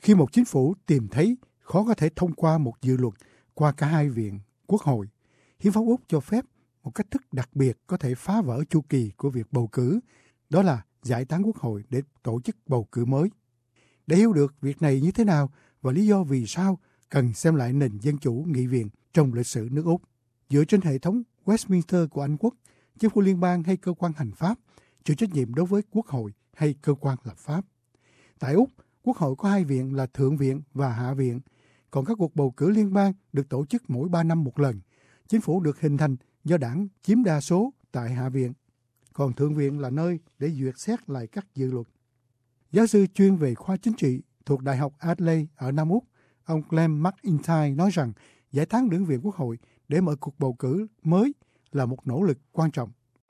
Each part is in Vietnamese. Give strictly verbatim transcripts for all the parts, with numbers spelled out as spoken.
Khi một chính phủ tìm thấy khó có thể thông qua một dự luật qua cả hai viện quốc hội, Hiến pháp Úc cho phép một cách thức đặc biệt có thể phá vỡ chu kỳ của việc bầu cử, đó là giải tán quốc hội để tổ chức bầu cử mới. Để hiểu được việc này như thế nào và lý do vì sao cần xem lại nền dân chủ nghị viện trong lịch sử nước Úc. Dựa trên hệ thống Westminster của Anh Quốc, chính phủ liên bang hay cơ quan hành pháp chịu trách nhiệm đối với quốc hội hay cơ quan lập pháp. Tại Úc, quốc hội có hai viện là Thượng viện và Hạ viện, còn các cuộc bầu cử liên bang được tổ chức mỗi ba năm một lần. Chính phủ được hình thành do đảng chiếm đa số tại Hạ viện, còn Thượng viện là nơi để duyệt xét lại các dự luật. Giáo sư chuyên về khoa chính trị thuộc Đại học Adelaide ở Nam Úc, ông Glenn McIntyre nói rằng giải tán lưỡng viện quốc hội để mở cuộc bầu cử mới là một nỗ lực quan trọng.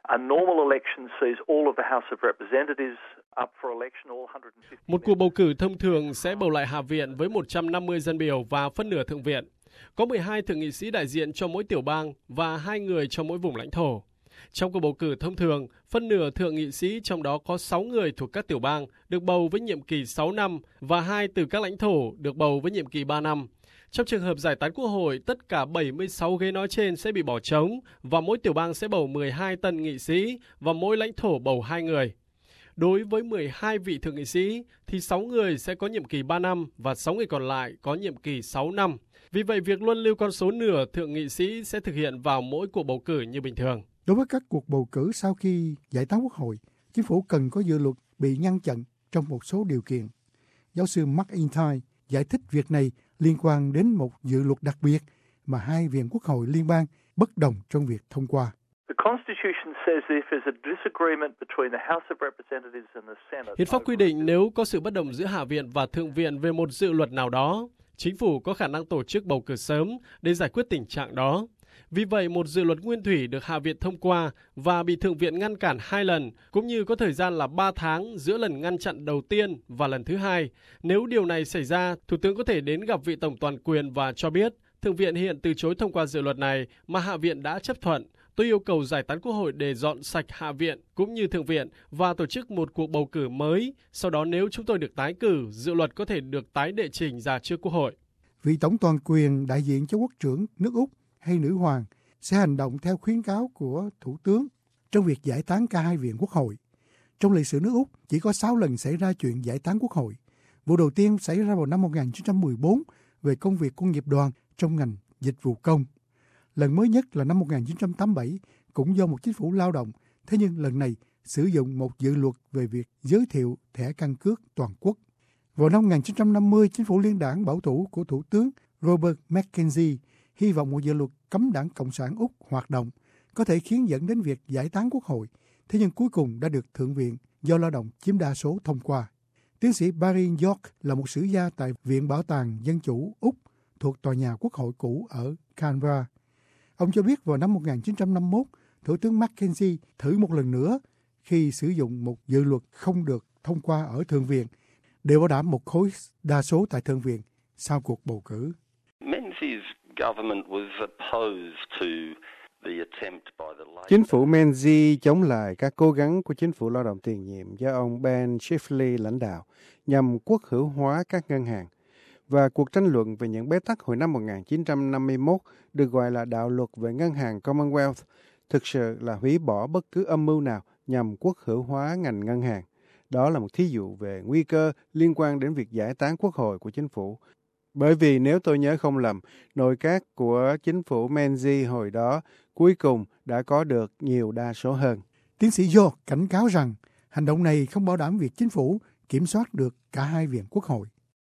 Một cuộc bầu cử thông thường sẽ bầu lại Hạ viện với một trăm năm mươi dân biểu và phân nửa Thượng viện. Có mười hai thượng nghị sĩ đại diện cho mỗi tiểu bang và hai người cho mỗi vùng lãnh thổ. Trong cuộc bầu cử thông thường, phân nửa thượng nghị sĩ trong đó có sáu người thuộc các tiểu bang được bầu với nhiệm kỳ sáu năm và hai từ các lãnh thổ được bầu với nhiệm kỳ ba năm. Trong trường hợp giải tán quốc hội, tất cả bảy mươi sáu ghế nói trên sẽ bị bỏ trống và mỗi tiểu bang sẽ bầu mười hai tân nghị sĩ và mỗi lãnh thổ bầu hai người. Đối với mười hai vị thượng nghị sĩ thì sáu người sẽ có nhiệm kỳ ba năm và sáu người còn lại có nhiệm kỳ sáu năm. Vì vậy, việc luân lưu con số nửa thượng nghị sĩ sẽ thực hiện vào mỗi cuộc bầu cử như bình thường. Đối với các cuộc bầu cử sau khi giải tán quốc hội, chính phủ cần có dự luật bị ngăn chặn trong một số điều kiện. Giáo sư McIntyre giải thích việc này liên quan đến một dự luật đặc biệt mà hai viện quốc hội liên bang bất đồng trong việc thông qua. Hiến pháp quy định nếu có sự bất đồng giữa Hạ viện và Thượng viện về một dự luật nào đó, chính phủ có khả năng tổ chức bầu cử sớm để giải quyết tình trạng đó. Vì vậy, một dự luật nguyên thủy được Hạ viện thông qua và bị Thượng viện ngăn cản hai lần, cũng như có thời gian là ba tháng giữa lần ngăn chặn đầu tiên và lần thứ hai. Nếu điều này xảy ra, Thủ tướng có thể đến gặp vị tổng toàn quyền và cho biết Thượng viện hiện từ chối thông qua dự luật này mà Hạ viện đã chấp thuận. Tôi yêu cầu giải tán quốc hội để dọn sạch Hạ viện cũng như Thượng viện và tổ chức một cuộc bầu cử mới. Sau đó nếu chúng tôi được tái cử, dự luật có thể được tái đệ trình ra trước quốc hội. Vị tổng toàn quyền đại diện cho quốc trưởng nước Úc hay nữ hoàng sẽ hành động theo khuyến cáo của thủ tướng trong việc giải tán cả hai viện quốc hội. Trong lịch sử nước Úc chỉ có sáu lần xảy ra chuyện giải tán quốc hội. Vụ đầu tiên xảy ra vào năm một nghìn chín trăm mười bốn về công việc của nghiệp đoàn trong ngành dịch vụ công. Lần mới nhất là năm một nghìn chín trăm tám mươi bảy cũng do một chính phủ lao động, thế nhưng lần này sử dụng một dự luật về việc giới thiệu thẻ căn cước toàn quốc. Vào năm một nghìn chín trăm năm mươi, chính phủ liên đảng bảo thủ của Thủ tướng Robert McKenzie hy vọng một dự luật cấm đảng Cộng sản Úc hoạt động có thể khiến dẫn đến việc giải tán quốc hội, thế nhưng cuối cùng đã được Thượng viện do lao động chiếm đa số thông qua. Tiến sĩ Barry York là một sử gia tại Viện Bảo tàng Dân chủ Úc thuộc tòa nhà quốc hội cũ ở Canberra. Ông cho biết vào năm một nghìn chín trăm năm mươi mốt, Thủ tướng McKenzie thử một lần nữa khi sử dụng một dự luật không được thông qua ở Thượng viện để bảo đảm một khối đa số tại Thượng viện sau cuộc bầu cử. Chính phủ Menzies chống lại các cố gắng của chính phủ lao động tiền nhiệm do ông Ben Chifley lãnh đạo nhằm quốc hữu hóa các ngân hàng. Và cuộc tranh luận về những bế tắc hồi năm một nghìn chín trăm năm mươi mốt được gọi là đạo luật về ngân hàng Commonwealth thực sự là hủy bỏ bất cứ âm mưu nào nhằm quốc hữu hóa ngành ngân hàng. Đó là một thí dụ về nguy cơ liên quan đến việc giải tán quốc hội của chính phủ. Bởi vì nếu tôi nhớ không lầm, nội các của chính phủ Menzies hồi đó cuối cùng đã có được nhiều đa số hơn. Tiến sĩ Joe cảnh cáo rằng hành động này không bảo đảm việc chính phủ kiểm soát được cả hai viện quốc hội.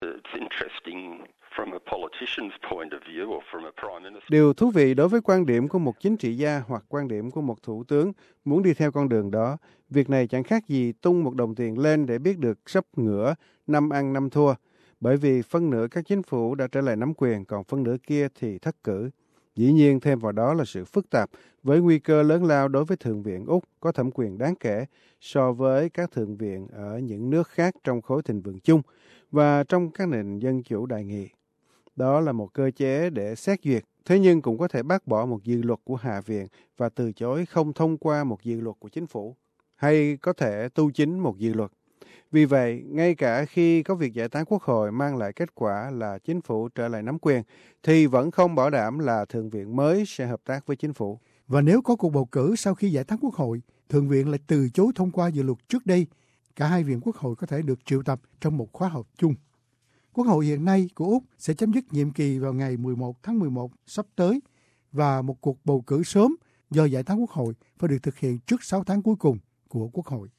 Điều thú vị đối với quan điểm của một chính trị gia hoặc quan điểm của một thủ tướng muốn đi theo con đường đó, việc này chẳng khác gì tung một đồng tiền lên để biết được sắp ngửa, năm ăn năm thua, bởi vì phân nửa các chính phủ đã trở lại nắm quyền, còn phân nửa kia thì thất cử. Dĩ nhiên thêm vào đó là sự phức tạp với nguy cơ lớn lao đối với Thượng viện Úc có thẩm quyền đáng kể so với các thượng viện ở những nước khác trong khối thịnh vượng chung và trong các nền dân chủ đại nghị. Đó là một cơ chế để xét duyệt, thế nhưng cũng có thể bác bỏ một dự luật của Hạ viện và từ chối không thông qua một dự luật của chính phủ, hay có thể tu chính một dự luật. Vì vậy, ngay cả khi có việc giải tán quốc hội mang lại kết quả là chính phủ trở lại nắm quyền, thì vẫn không bảo đảm là Thượng viện mới sẽ hợp tác với chính phủ. Và nếu có cuộc bầu cử sau khi giải tán quốc hội, Thượng viện lại từ chối thông qua dự luật trước đây, cả hai viện quốc hội có thể được triệu tập trong một khóa họp chung. Quốc hội hiện nay của Úc sẽ chấm dứt nhiệm kỳ vào ngày mười một tháng mười một sắp tới, và một cuộc bầu cử sớm do giải tán quốc hội phải được thực hiện trước sáu tháng cuối cùng của Quốc hội.